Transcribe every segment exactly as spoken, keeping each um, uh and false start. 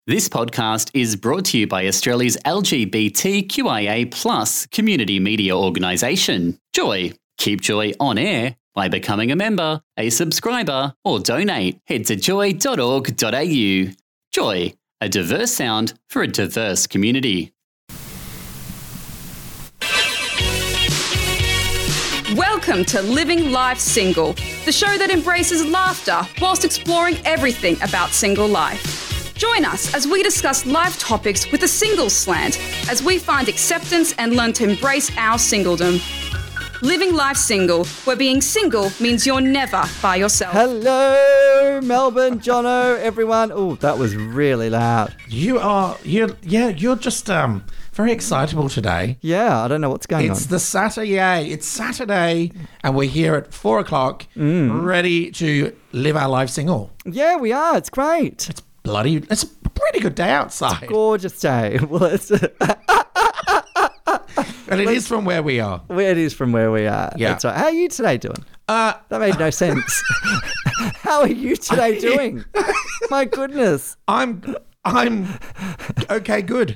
This podcast is brought to you by Australia's L G B T Q I A plus community media organisation, Joy. Keep Joy on air by becoming a member, a subscriber, or donate. Head to joy dot org dot a u. Joy, a diverse sound for a diverse community. Welcome to Living Life Single, the show that embraces laughter whilst exploring everything about single life. Join us as we discuss life topics with a single slant as we find acceptance and learn to embrace our singledom. Living Life Single, where being single means you're never by yourself. Hello, Melbourne, Jono, everyone. Oh, that was really loud. You are, you yeah, you're just um very excitable today. Yeah, I don't know what's going It's on. the Saturday. It's Saturday, and we're here at four o'clock, Mm. ready to live our life single. Yeah, we are. It's great. It's bloody. It's a pretty good day outside, Gorgeous day. Well, it's, and it is from where we are. it is from where we are. Yeah. That's right. How are you today doing? Uh, That made no sense. How are you today doing? My goodness. I'm, I'm okay. Good.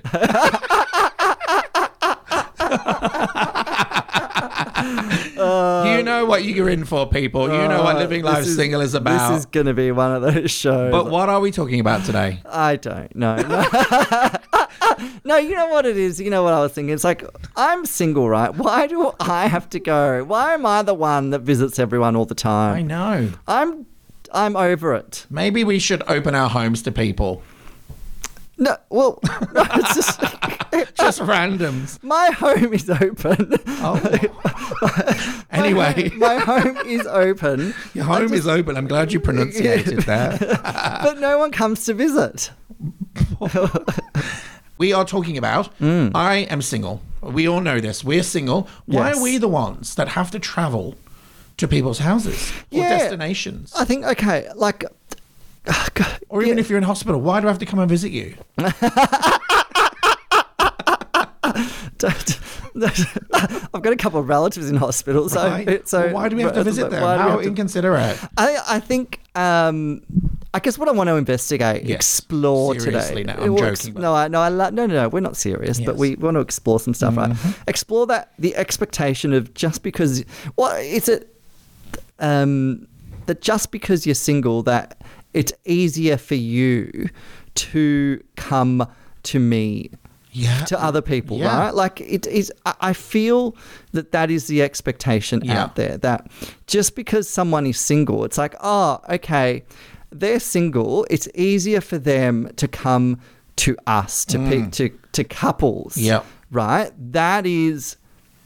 You know what you're in for, people. You know what living Uh, life this is- single is about. This is going to be one of those shows. But what are we talking about today? I don't know. No. No, you know what it is? You know what I was thinking? It's like, I'm single, right? Why do I have to go? Why am I the one that visits everyone all the time? I know. I'm I'm over it. Maybe we should open our homes to people. No, well, no, it's just Just randoms. my home is open. Oh. Anyway, my home is open, your home is open. I'm glad you pronunciated that. but no one comes to visit. We are talking about I am single. We all know this. We're single. Why Yes. are we the ones that have to travel to people's houses or Yeah. destinations? I think, okay, like, Or even if you're in hospital, why do I have to come and visit you? don't- I've got a couple of relatives in hospital, so Right? so Well, why do we have to visit them? why do we How have to- inconsiderate. I, I think, um, I guess what I want to investigate, Yes. explore Seriously today. now, I'm Well, joking, but- No, I, no, I, lo- no, no, no, we're not serious, but Yes. we want to explore some stuff, right? Explore that, the expectation of just because, what is it, um, that just because you're single, that it's easier for you to come to me Yeah. to other people, Yeah. right? Like it is, I- I feel that that is the expectation Yeah. out there, that just because someone is single, it's like, oh, okay, they're single. It's easier for them to come to us, to pe- to to couples, Yep. right? That is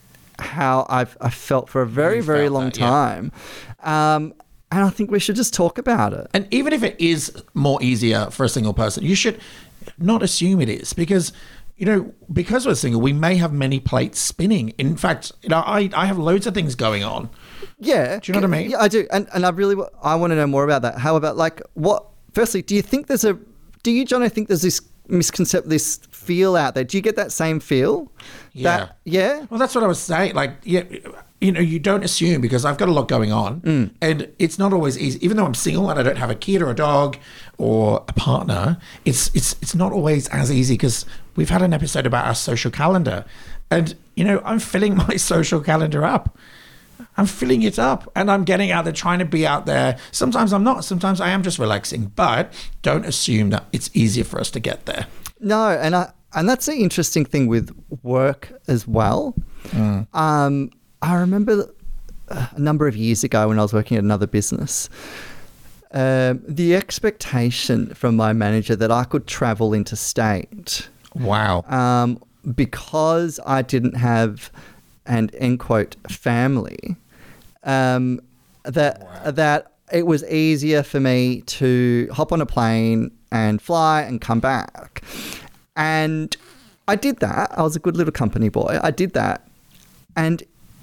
how I've I felt for a very You very felt long that, yeah. time, um, and I think we should just talk about it. And even if it is more easier for a single person, you should not assume it is, because, you know, because we're single, we may have many plates spinning. In fact, you know, I, I have loads of things going on. Yeah. Do you know what I mean? Yeah, I do. And and I really wa- I want to know more about that. How about, like, what, firstly, do you think there's a, do you, John, I think there's this misconception, this feel out there. Do you get that same feel? Yeah. That, yeah? Well, that's what I was saying. Like, yeah, you know, you don't assume, because I've got a lot going on, Mm. and it's not always easy. Even though I'm single and I don't have a kid or a dog or a partner, it's it's it's not always as easy, because we've had an episode about our social calendar, and you know, I'm filling my social calendar up. I'm filling it up, and I'm getting out there, trying to be out there. Sometimes I'm not. Sometimes I am just relaxing. But don't assume that it's easier for us to get there. No, and I and that's the interesting thing with work as well. Um, I remember a number of years ago when I was working at another business, um, the expectation from my manager that I could travel interstate, Wow. um, because I didn't have an end quote family, um, that that it was easier for me to hop on a plane and fly and come back. And I did that. I was a good little company boy. I did that. And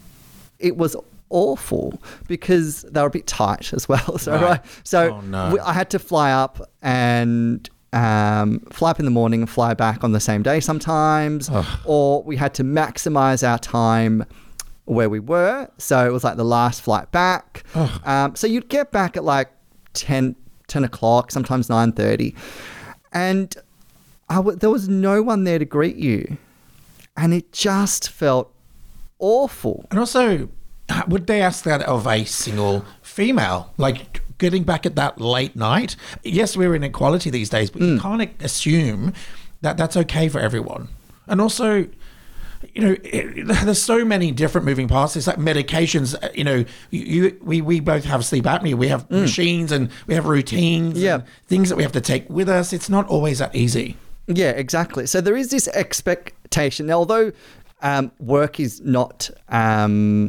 it was awful because they were a bit tight as well. So, Right. right. so Oh, no. we, I had to fly up and um, fly up in the morning and fly back on the same day sometimes, Ugh. or we had to maximize our time where we were. So it was like the last flight back. Um, so you'd get back at like ten, ten o'clock, sometimes nine thirty. And I w- there was no one there to greet you. And it just felt awful. And also, would they ask that of a single female? Like, getting back at that late night? Yes, we're in equality these days, but mm. you can't assume that that's okay for everyone. And also, you know, it, there's so many different moving parts. It's like medications, you know, you, we, we both have sleep apnea. We have mm. machines and we have routines yeah. and things that we have to take with us. It's not always that easy. Yeah, exactly. So there is this expectation. Now, although um, work is not, um,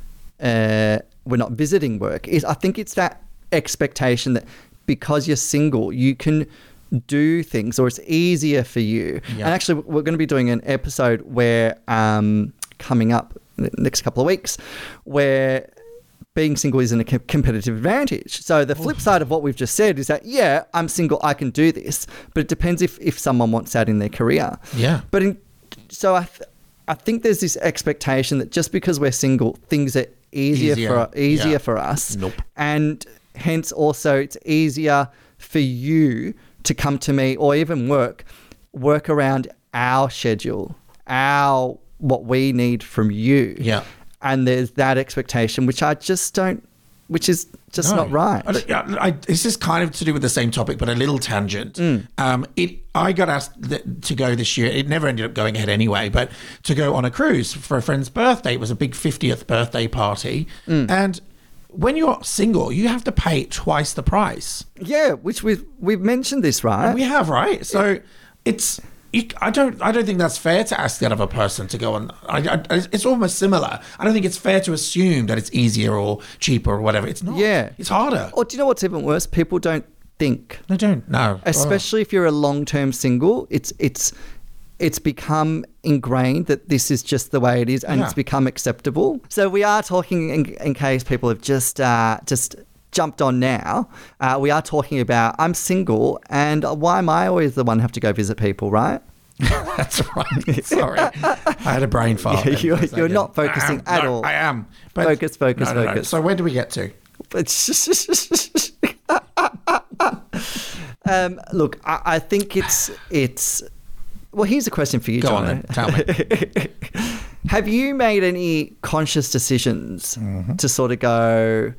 uh, we're not visiting work, is I think it's that expectation that because you're single, you can do things, or it's easier for you. Yeah. And actually, we're going to be doing an episode where um, coming up in the next couple of weeks, where being single isn't a competitive advantage. So the flip side of what we've just said is that, yeah, I'm single, I can do this, but it depends if, if someone wants that in their career. Yeah. But in, so I, th- I think there's this expectation that just because we're single, things are easier, easier. for easier yeah. for us. Nope. And hence also it's easier for you to come to me or even work, work around our schedule, our what we need from you. Yeah. And there's that expectation, which I just don't, which is just no. not right. I, I, this is kind of to do with the same topic, but a little tangent. Mm. Um, it I got asked th- to go this year. It never ended up going ahead anyway, but to go on a cruise for a friend's birthday. It was a big fiftieth birthday party. Mm. And when you're single, you have to pay twice the price. Yeah, which we've, we've mentioned this, right? And we have, right? So it's... You, I don't. I don't think that's fair to ask that of a person to go on. I, I, it's almost similar. I don't think it's fair to assume that it's easier or cheaper or whatever. It's not. Yeah, it's harder. Or do you know what's even worse? People don't think. They don't. No. Especially oh. if you're a long-term single, it's it's it's become ingrained that this is just the way it is, and yeah. it's become acceptable. So we are talking in, in case people have just uh, just. jumped on now. Uh, we are talking about I'm single, and why am I always the one who have to go visit people, right? That's right. Sorry. I had a brain fart. Yeah, you're you're not focusing am, at no, all. I am. But focus, focus, no, no, focus. No. So where do we get to? um, look, I, I think it's it's. Well, here's a question for you, Go John. on then. Tell me. Have you made any conscious decisions mm-hmm. to sort of go,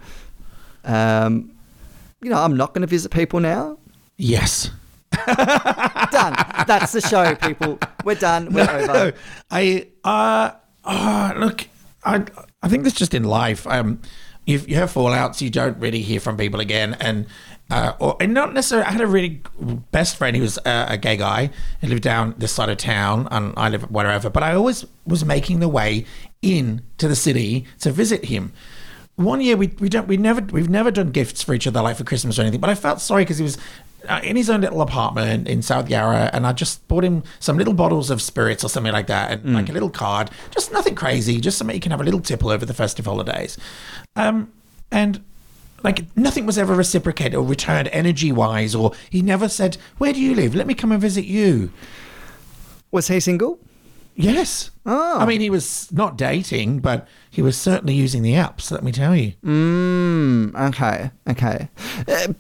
um, you know, I'm not going to visit people now? Yes. Done. That's the show, people. We're done. We're no, over. I uh, uh look, I I think that's just in life. Um, you you have fallouts, you don't really hear from people again, and uh, or and not necessarily. I had a really best friend. He was uh, a gay guy. He lived down this side of town, and I live wherever. But I always was making the way in to the city to visit him. One year we we don't we never we've never done gifts for each other like for Christmas or anything. But I felt sorry because he was in his own little apartment in South Yarra, and I just bought him some little bottles of spirits or something like that, and mm. like a little card, just nothing crazy, just something you can have a little tipple over the festive holidays. Um, and like nothing was ever reciprocated or returned energy-wise, or he never said, "Where do you live? Let me come and visit you." Was he single? Yes. Oh. I mean, he was not dating, but he was certainly using the apps, let me tell you. Mm, okay, okay. Uh,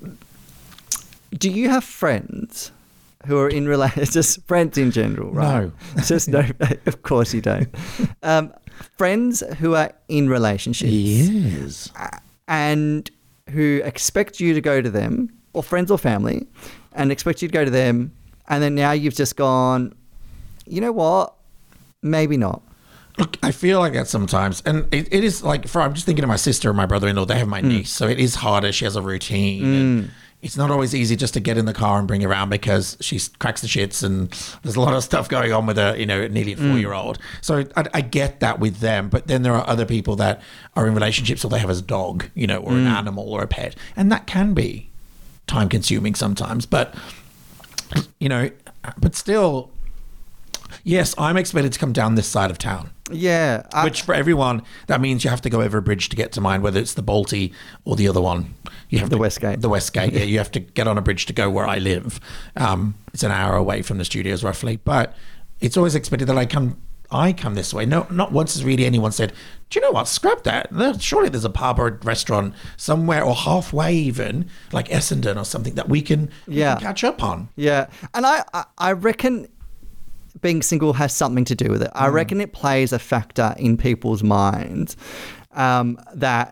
Do you have friends who are in relationships, just friends in general, right? No. Just no, of course you don't. Um, friends who are in relationships. Yes. And who expect you to go to them, or friends or family, and expect you to go to them, and then now you've just gone, you know what, maybe not. Look, I feel like that sometimes. And it, it is like, for I'm just thinking of my sister and my brother-in-law, they have my mm. niece, so it is harder. She has a routine. Mm. And it's not always easy just to get in the car and bring her around because she cracks the shits and there's a lot of stuff going on with a, you know, nearly a four-year-old. Mm. So I, I get that with them. But then there are other people that are in relationships or they have as a dog, you know, or mm. an animal or a pet. And that can be time-consuming sometimes. But, you know, but still, yes, I'm expected to come down this side of town. Yeah. I, Which for everyone, that means you have to go over a bridge to get to mine, whether it's the Balti or the other one. You have the to, Westgate. The Westgate, yeah. You have to get on a bridge to go where I live. Um, it's an hour away from the studios roughly. But it's always expected that I come I come this way. No, not once has really anyone said, do you know what? Scrap that. There, surely there's a pub or a restaurant somewhere or halfway even, like Essendon or something that we can, we Yeah. can catch up on. Yeah. And I, I, I reckon being single has something to do with it. I reckon it plays a factor in people's minds um, that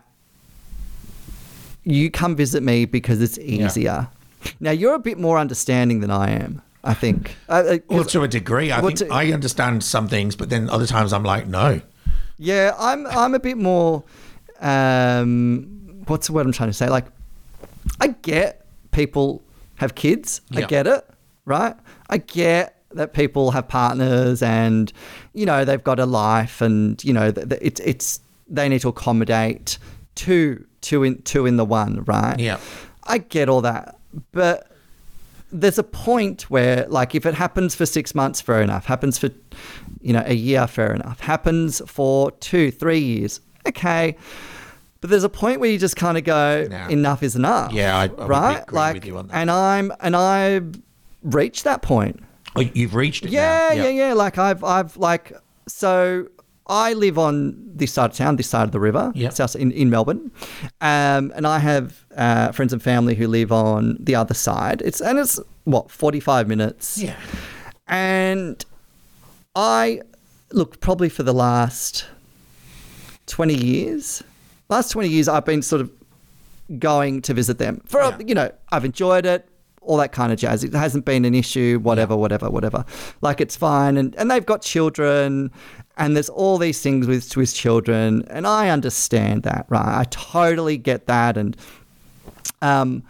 you come visit me because it's easier. Now, you're a bit more understanding than I am, I think. Uh, uh, 'cause- Well, to a degree, I Well, think to- I understand some things, but then other times I'm like, no. yeah, I'm I'm a bit more, um, what's the word I'm trying to say? Like, I get people have kids. I Yeah. get it, right? I get that people have partners and, you know, they've got a life and, you know, th- th- it's, it's they need to accommodate two, two in, two in the one, right? Yeah. I get all that. But there's a point where, like, if it happens for six months, fair enough. Happens for, you know, a year, fair enough. Happens for two, three years, okay. But there's a point where you just kind of go, Nah. enough is enough. Yeah, I- I would right. agree like, with you on that. and I'm and I reached that point. Oh, you've reached it Yeah, now. yeah, yeah. Like I've, I've like, so I live on this side of town, this side of the river, Yep. south in, in Melbourne, um, and I have uh, friends and family who live on the other side. It's and it's what forty-five minutes. Yeah. And I look probably for the last twenty years. Last twenty years, I've been sort of going to visit them for Yeah. you know I've enjoyed it. All that kind of jazz. It hasn't been an issue, whatever, whatever, whatever. Like, it's fine. And, and they've got children, and there's all these things with, with children. And I understand that, right? I totally get that. And, um,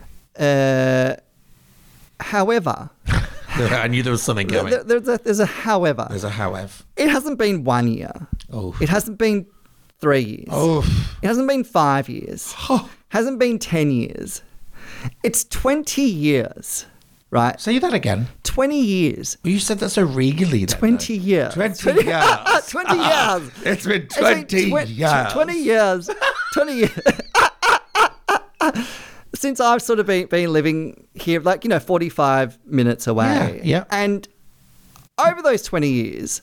uh, however, I knew there was something coming. there, there's, a, there's a however. There's a however. It hasn't been one year. Oh. It hasn't been three years. Oh. It hasn't been five years. Hasn't been ten years. It's twenty years, right? Say that again. twenty years. Well, you said that so regally. Then, twenty though. years. twenty years. twenty years. It's been It's been twenty twen- years. twenty years. twenty years. Since I've sort of been, been living here, like, you know, forty-five minutes away. Yeah, yeah. And over those twenty years,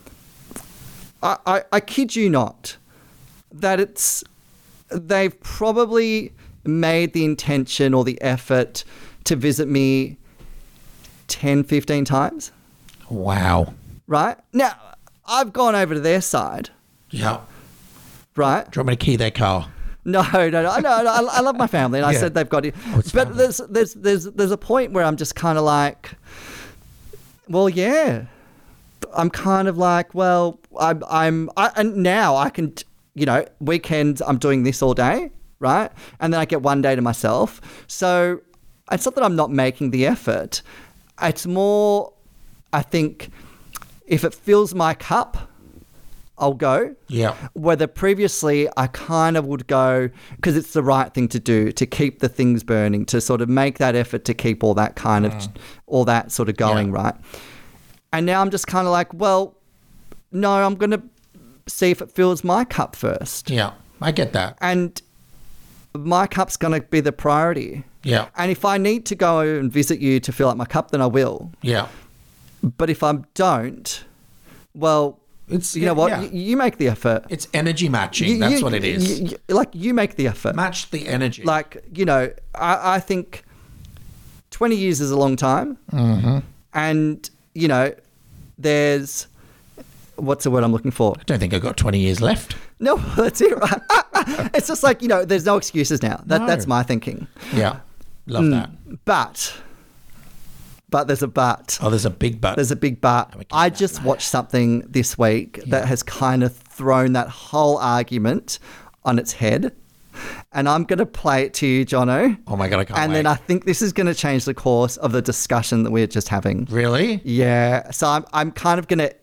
I, I, I kid you not, that it's, they've probably made the intention or the effort to visit me ten, fifteen times. Wow. Right? Now, I've gone over to their side, Yeah. right? Do you want me to key their car? No, no, no. I, no, I, I love my family, and I Yeah. said they've got it. Oh, it's but family. there's, there's, there's, there's a point where I'm just kind of like, well, yeah. I'm kind of like, well, I'm, I'm, I, and now I can, you know, weekends I'm doing this all day, right? And then I get one day to myself. So it's not that I'm not making the effort. It's more, I think, if it fills my cup, I'll go. Yeah. Whether previously I kind of would go because it's the right thing to do to keep the things burning, to sort of make that effort to keep all that kind of, all that sort of going, Yeah. right? And now I'm just kind of like, well, no, I'm going to see if it fills my cup first. Yeah. I get that. And my cup's going to be the priority. Yeah. And if I need to go and visit you to fill up my cup, then I will. Yeah. But if I don't, well, It's you know what? yeah. Y- You make the effort. It's energy matching. You- That's you- what it is. you- you- like, you make the effort. Match the energy. Like, you know, I, I think twenty years is a long time. Mm-hmm. And, you know, there's, what's the word I'm looking for? I don't think I've got twenty years left. No, that's it, right? It's just like, you know, there's no excuses now. That, No. That's my thinking. Yeah. Love that. But, but there's a but. Oh, there's a big but. There's a big but. we keep I that just in mind. watched something this week that has kind of thrown that whole argument on its head. And I'm going to play it to you, Jono. Oh my God, I can't And wait. then I think this is going to change the course of the discussion that we're just having. Really? Yeah. So I'm, I'm kind of going to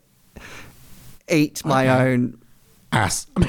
eat my Okay. own Ass. no,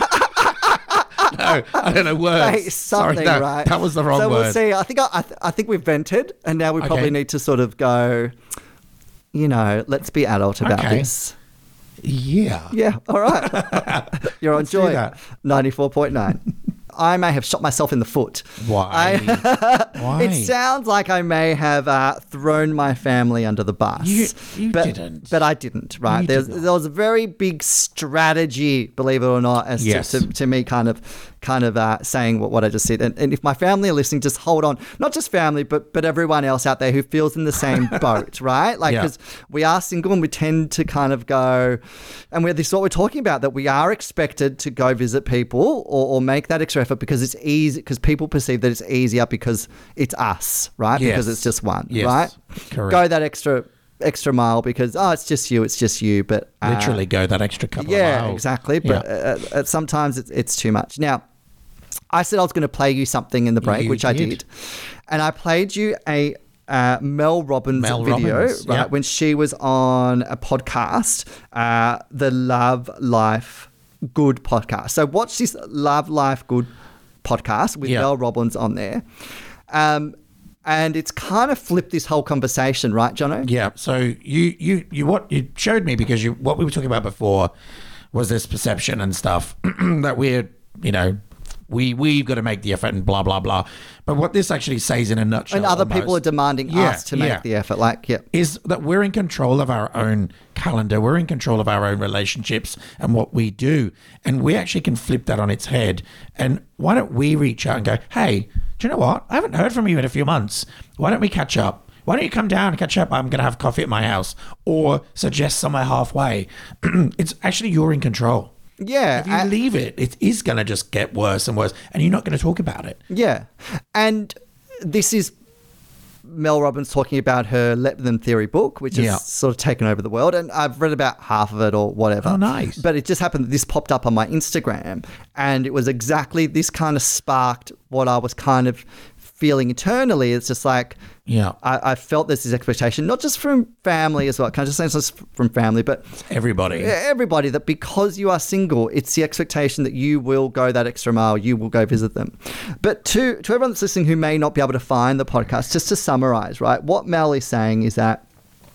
I don't know words. Hey, something, Sorry, that, right? that was the wrong so word. we'll see. I think I, I, th- I think we've vented, and now we Okay. probably need to sort of go, you know, let's be adult about Okay. this. Yeah. Yeah, all right. You're on Let's do Joy that. ninety-four point nine. I may have shot myself in the foot. Why? I, Why? It sounds like I may have uh, thrown my family under the bus. You, you but, didn't. But I didn't, right? You There's, did not. there was a very big strategy, believe it or not, as Yes. to, to, to me kind of kind of uh, saying what, what I just said. And, and if my family are listening, just hold on. Not just family, but but everyone else out there who feels in the same boat, right? Like, Yeah. because we are single and we tend to kind of go, and we're, this is what we're talking about, that we are expected to go visit people or, or make that extra effort because it's easy, because people perceive that it's easier because it's us, right? Yes. Because it's just one, Yes. right? Correct. Go that extra extra mile because, oh, it's just you, it's just you. But uh, Literally go that extra couple yeah, of miles. exactly. But Yeah. uh, uh, sometimes it's, it's too much. Now, I said I was going to play you something in the break, You which I did. did. And I played you a uh, Mel Robbins Mel video, Robbins, right, yeah. when she was on a podcast, uh, the Love Life Good podcast. So watch this Love Life Good podcast with Yeah. Mel Robbins on there. Um, and it's kind of flipped this whole conversation, right, Jono? Yeah. So you you you what you showed me, because you what we were talking about before was this perception and stuff that we're, you know, we we've got to make the effort and blah blah blah. But what this actually says in a nutshell, And other almost, people are demanding Yeah, us to make yeah. the effort. Like, yeah. is that we're in control of our own calendar. We're in control of our own relationships and what we do. And we actually can flip that on its head. And why don't we reach out and go, hey, do you know what? I haven't heard from you in a few months. Why don't we catch up? Why don't you come down and catch up? I'm going to have coffee at my house, or suggest somewhere halfway. It's actually, you're in control. Yeah. If you and- leave it, it is going to just get worse and worse, and you're not going to talk about it. Yeah. And this is Mel Robbins talking about her Let Them Theory book, which has Yeah. sort of taken over the world. And I've read about half of it or whatever. Oh, nice. But it just happened that this popped up on my Instagram. And it was exactly this kind of sparked what I was kind of feeling internally. It's just like, Yeah. I, I felt there's this expectation, not just from family as well. Can I just say this from family, but Everybody. everybody, that because you are single, it's the expectation that you will go that extra mile, you will go visit them. But to to everyone that's listening who may not be able to find the podcast, just to summarize, right, what Mel is saying is that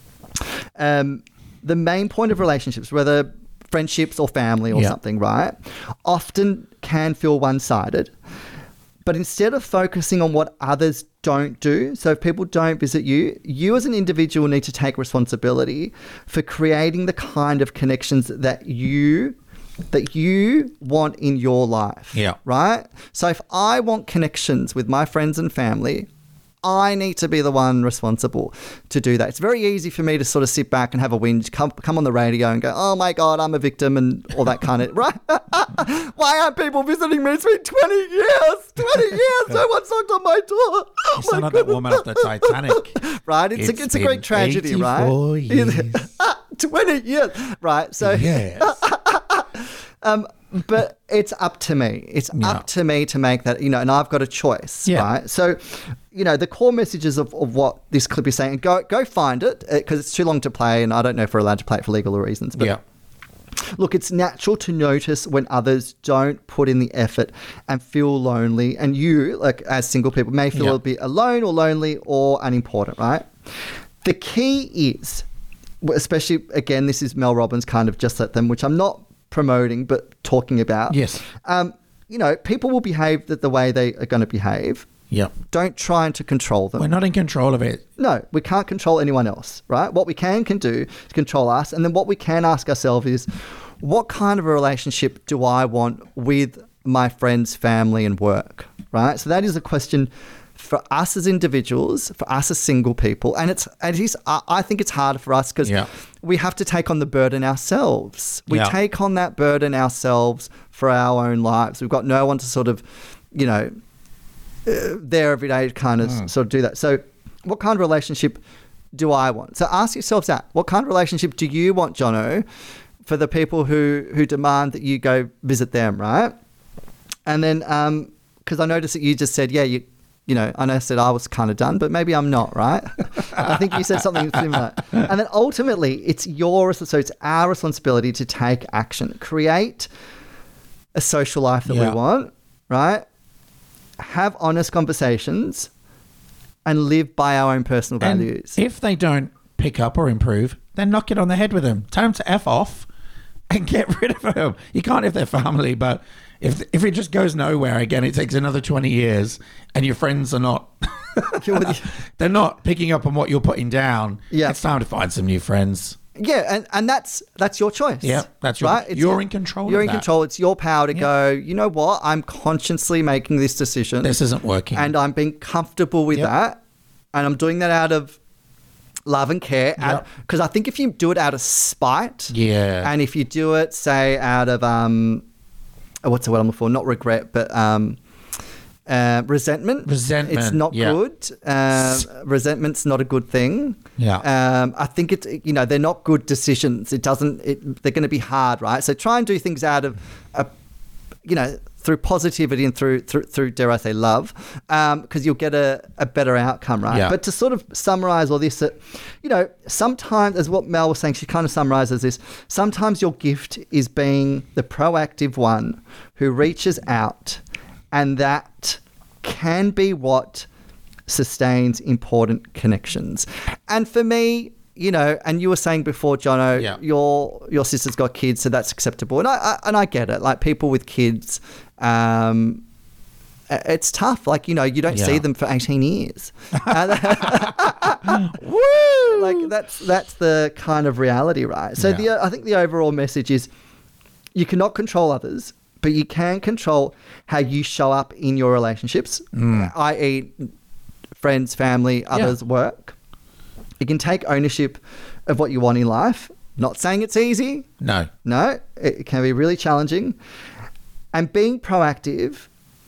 um, the main point of relationships, whether friendships or family or Yeah. something, right, often can feel one-sided. But instead of focusing on what others don't do, so if people don't visit you, you as an individual need to take responsibility for creating the kind of connections that you that you want in your life. Yeah. Right? So if I want connections with my friends and family, I need to be the one responsible to do that. It's very easy for me to sort of sit back and have a whinge, come, come on the radio and go, oh my God, I'm a victim and all that kind of, right? Why aren't people visiting me? It's been twenty years, twenty years. No one's knocked on my door. Oh You sound like that woman off the Titanic. Right? It's, It's a, it's a been great tragedy, right? eighty-four years. twenty years. Right. So, Yes. um, but it's up to me. It's Yeah. up to me to make that, you know, and I've got a choice, Yeah. right? So, you know, the core messages of, of what this clip is saying, go go find it because it's too long to play and I don't know if we're allowed to play it for legal reasons. But Yeah. look, it's natural to notice when others don't put in the effort and feel lonely. And you, like as single people, may feel Yeah. a bit alone or lonely or unimportant, right? The key is, especially, again, this is Mel Robbins kind of just let them, which I'm not promoting, but talking about. Yes. Um, you know, people will behave the, the way they are going to behave. Yep. Don't try to control them. We're not in control of it. No, we can't control anyone else, right? What we can can do is control us. And then what we can ask ourselves is, what kind of a relationship do I want with my friends, family, and work, right? So that is a question for us as individuals, for us as single people. And it's, and it is, I I think it's harder for us because Yeah. we have to take on the burden ourselves. We Yeah. take on that burden ourselves for our own lives. We've got no one to sort of, you know, there every day to kind of Mm. sort of do that. So what kind of relationship do I want? So ask yourselves that. What kind of relationship do you want, Jono, for the people who, who demand that you go visit them, right? And then, um, because I noticed that you just said, yeah, you, you know, I know I said I was kind of done, but maybe I'm not, right? I think you said something similar. And then ultimately, it's your, so it's our responsibility to take action, create a social life that Yeah. we want, right? Have honest conversations and live by our own personal And values. if they don't pick up or improve, then knock it on the head with them. Tell them to F off and get rid of them. You can't if they're family, but if if it just goes nowhere again, it takes another twenty years, and your friends are not, they're not picking up on what you're putting down. Yeah. It's time to find some new friends. Yeah, and, and that's that's your choice. Yeah, that's your, right. It's you're your, in control. You're of in that. control. It's your power to Yeah. go. You know what? I'm consciously making this decision. This isn't working, and I'm being comfortable with Yep. that, and I'm doing that out of love and care. Yep. Because I think if you do it out of spite, yeah, and if you do it, say, out of um, what's the word I'm looking for? Not regret, but um, uh, resentment. Resentment, It's not yeah. good. Uh, resentment's not a good thing. Yeah. Um, I think it's, you know, they're not good decisions. It doesn't. It, they're going to be hard, right? So try and do things out of, a, you know, through positivity and through through, through dare I say, love, because um, you'll get a, a better outcome, right? Yeah. But to sort of summarize all this, that, you know, sometimes, as what Mel was saying, she kind of summarizes this. Sometimes your gift is being the proactive one who reaches out, and that can be what sustains important connections. And for me, you know, and you were saying before, Jono, Yeah. your your sister's got kids, so that's acceptable. And I, I and I get it. Like, people with kids, um, it's tough. Like, you know, you don't Yeah. see them for eighteen years. Woo! Like, that's that's the kind of reality, right? So Yeah. the I think the overall message is, you cannot control others, but you can control how you show up in your relationships, Mm. that is friends, family, others, work. You can take ownership of what you want in life. Not saying it's easy. No. No, it can be really challenging. And being proactive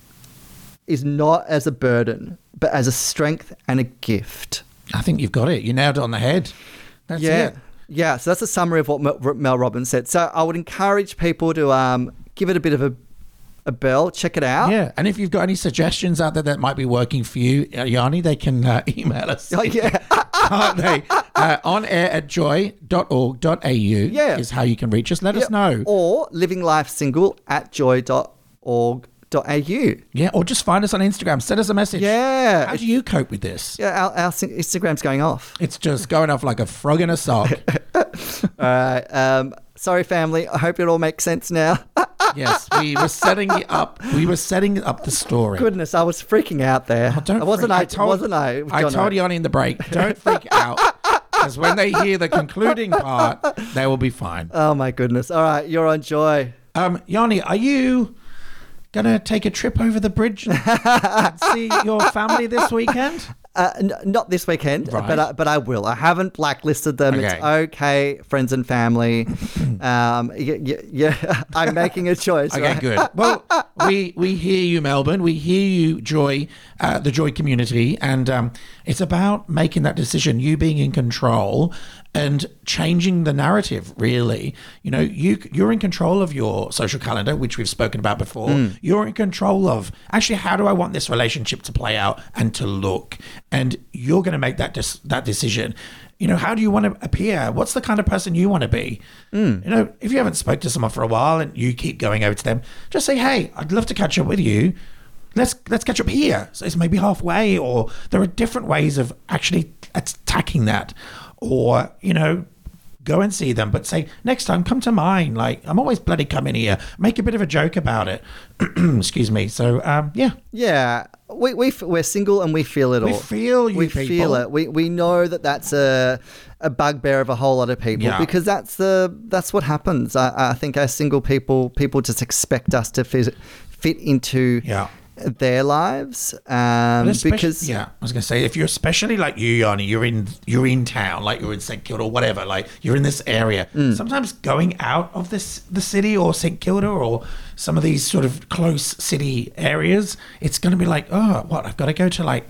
is not as a burden, but as a strength and a gift. I think you've got it. You nailed it on the head. That's yeah. it. Yeah. So that's a summary of what Mel, Mel Robbins said. So I would encourage people to um, give it a bit of a, a bell, check it out. Yeah. And if you've got any suggestions out there that might be working for you, uh, Yanni, they can uh, email us. Oh, yeah. Can't they? Uh, on air at joy dot org dot a u Yeah. is how you can reach us. Let Yeah. us know. Or living life single at joy dot org dot a u. Yeah. Or just find us on Instagram. Send us a message. Yeah. How do you cope with this? Yeah, our, our Sin- Instagram's going off. It's just going off like a frog in a sock. All right. Um, sorry, family. I hope it all makes sense now. Yes. We were setting it up. We were setting up the story. Goodness, I was freaking out there. Oh, don't wasn't freak. I? I told, wasn't I? I Jono? told Yanni in the break, don't freak out. Because when they hear the concluding part, they will be fine. Oh my goodness! All right, you're on Joy. Um, Yanni, are you going to take a trip over the bridge and, and see your family this weekend? Uh, n- not this weekend, Right. but I, but I will. I haven't blacklisted them. It's Okay. okay, friends and family. um, y- y- yeah, I'm making a choice. Okay, right? good. Well, we we hear you, Melbourne. We hear you, Joy, uh, the Joy community, and um, it's about making that decision. You being in control and changing the narrative. Really, you know, you you're in control of your social calendar, which we've spoken about before. Mm. You're in control of actually how do I want this relationship to play out and to look, and you're going to make that dis- that decision. You know, how do you want to appear? What's the kind of person you want to be? Mm. You know, if you haven't spoke to someone for a while and you keep going over to them, just say, "Hey, I'd love to catch up with you. Let's let's catch up here." So it's maybe halfway, or there are different ways of actually attacking that. Or, you know, go and see them, but say, next time, come to mine. Like, I'm always bloody coming here. Make a bit of a joke about it. Excuse me. So, um, yeah. Yeah, we we f- we're single and we feel it We all. feel you We people. feel it. We we know that that's a a bugbear of a whole lot of people Yeah. because that's the that's what happens. I, I think as single people, people just expect us to fit fit into Yeah. their lives um, But especially- because yeah, I was gonna say if you're especially like you, Yanni, you're in you're in town, like you're in Saint Kilda or whatever, like you're in this area. Mm. Sometimes going out of this the city or Saint Kilda or some of these sort of close city areas, it's gonna be like, oh, what? I've got to go to like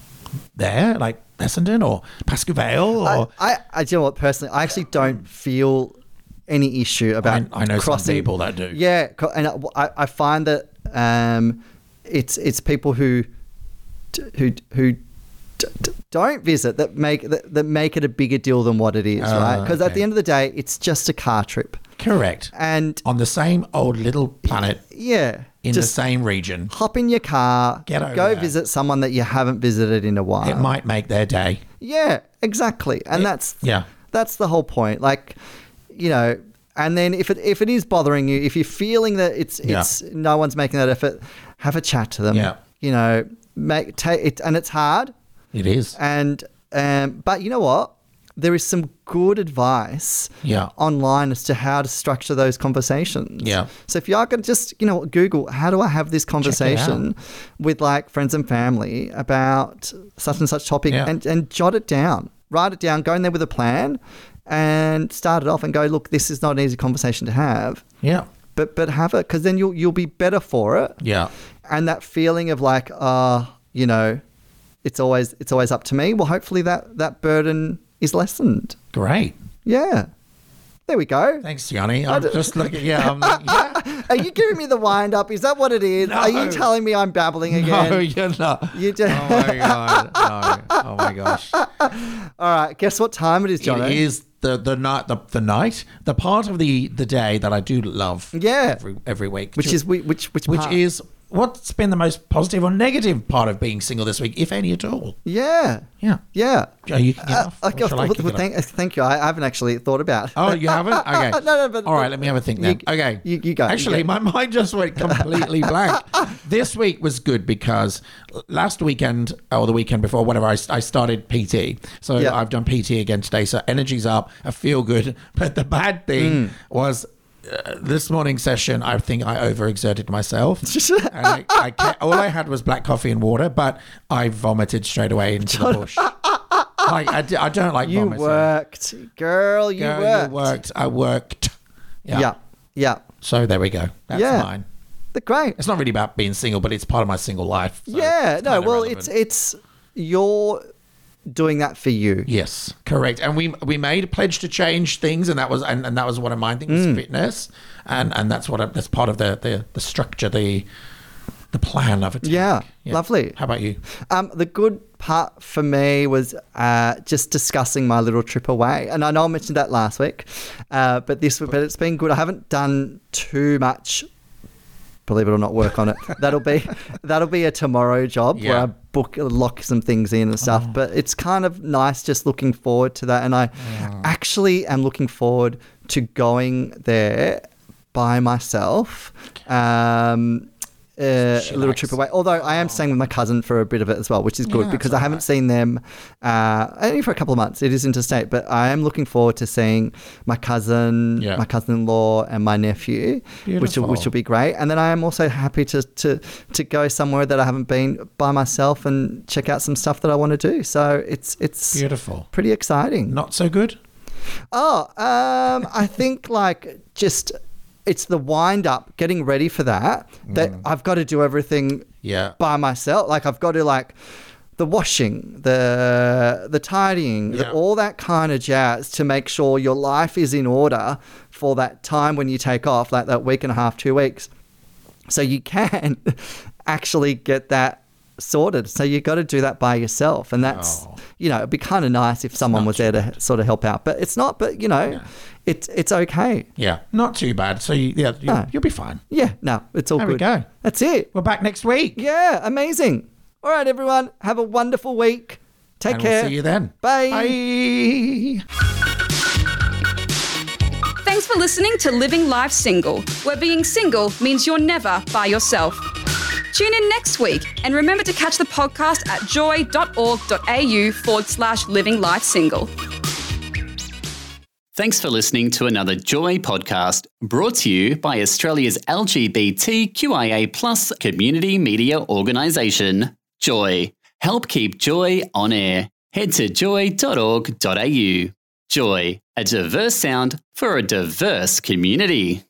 there, like Essendon or Pascoe Vale or I, I, I do you know what, personally, I actually don't feel any issue about I, I know crossing. some people that do. Yeah, co- and I, I find that um, it's it's people who who who d- d- don't visit that make that, that make it a bigger deal than what it is, Ah, right? Because at okay. the end of the day, it's just a car trip, Correct. and On the same old little planet yeah, in the just same region, hop in your car, Get over go there. visit someone that you haven't visited in a while. it might make their day. Yeah, exactly, and It- that's yeah. that's the whole point. Like, you know, And then if it if it is bothering you, if you're feeling that it's Yeah. it's no one's making that effort, have a chat to them. Yeah. You know, make take it, and it's hard. It is. And um, but you know what? There is some good advice Yeah. online as to how to structure those conversations. Yeah. So if you are going to just, you know, Google, how do I have this conversation with like friends and family about such and such topic, Yeah. and, and jot it down, write it down, go in there with a plan and start it off and go, look, this is not an easy conversation to have, Yeah. but but have it, because then you'll, you'll be better for it. Yeah. And that feeling of like, uh, you know, it's always, it's always up to me. Well, hopefully that, that burden is lessened. Great. Yeah. There we go. Thanks, Johnny. I'm just looking. Yeah. I'm like, yeah. Are you giving me the wind up? Is that what it is? No. Are you telling me I'm babbling again? No, you're not. You do- Oh my god. No. Oh my gosh. All right. Guess what time it is, John? It is the the night the, the night the part of the the day that I do love. Yeah. Every every week. Which is which which which, which part? is what's been the most positive or negative part of being single this week, if any at all. Yeah. Yeah. Yeah. Are you kicking Uh, off? okay, Or shall I well, kick well, it thank, off? thank you. I, I haven't actually thought about it. Oh, you haven't? Okay. no, no, but All right, let me have a think then. You- okay. you- you go, you Actually, go. my mind just went completely blank. This week was good because last weekend or the weekend before, whatever, I, I started P T. So Yeah. I've done P T again today. So energy's up. I feel good. But the bad thing Mm. was uh, this morning session, I think I overexerted myself. and I, I ca- all I had was black coffee and water, but I vomited straight away into the bush. Like, I, d- I don't like You vomiting. worked, girl. You Girl, worked. you worked. I worked. Yeah. Yeah. So there we go. That's Yeah. mine. The great. It's not really about being single, but it's part of my single life. so yeah. it's No. kind of Well, relevant. it's it's you're doing that for you. Yes, correct. And we we made a pledge to change things, and that was and, and that was one of my things, Mm. fitness, and and that's what I, that's part of the, the the structure, the the plan of it. Yeah, lovely. How about you? Um, the good part for me was uh, just discussing my little trip away, and I know I mentioned that last week, uh, but this but it's been good. I haven't done too much, believe it or not, work on it. That'll be that'll be a tomorrow job where Yeah. I book lock some things in and stuff. But it's kind of nice just looking forward to that, and I actually am looking forward to going there by myself. Um, uh, She a little likes- trip away. Although I am staying with my cousin for a bit of it as well, which is good Yeah, because that's I haven't alright. seen them uh, only for a couple of months. It is interstate, but I am looking forward to seeing my cousin, Yeah. my cousin-in-law, and my nephew, which will, which Beautiful. will be great. And then I am also happy to to to go somewhere that I haven't been by myself and check out some stuff that I want to do. So it's it's Beautiful. pretty exciting. Not so good. Oh, um, I think like just it's the wind up, getting ready for that. That I've got to do everything Yeah. by myself. Like I've got to like the washing, the the tidying, the, Yeah. all that kind of jazz to make sure your life is in order for that time when you take off, like that week and a half, two weeks. So you can actually get that sorted. So you got to do that by yourself, and that's Oh. you know it'd be kind of nice if someone not was there to sort of help out, but it's not. But you know, Yeah. it's it's okay. Yeah. Not too bad. So you, yeah, you, No. you'll be fine. Yeah, no, it's all There we good. go. That's it. We're back next week. Yeah, amazing. All right, everyone, have a wonderful week. Take and care. We'll see you then. Bye. Bye. Thanks for listening to Living Life Single, where being single means you're never by yourself. Tune in next week and remember to catch the podcast at joy.org.au forward slash living life single. Thanks for listening to another Joy podcast brought to you by Australia's L G B T Q I A plus community media organisation, Joy. Help keep Joy on air. Head to joy dot org dot a u. Joy, a diverse sound for a diverse community.